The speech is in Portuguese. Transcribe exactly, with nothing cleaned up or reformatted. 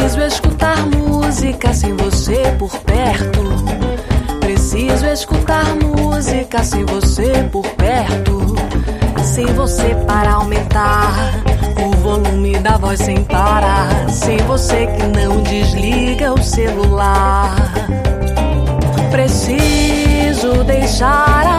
Preciso escutar música sem você por perto. Preciso escutar música sem você por perto. Sem você para aumentar o volume da voz sem parar. Sem você que não desliga o celular. Preciso deixar a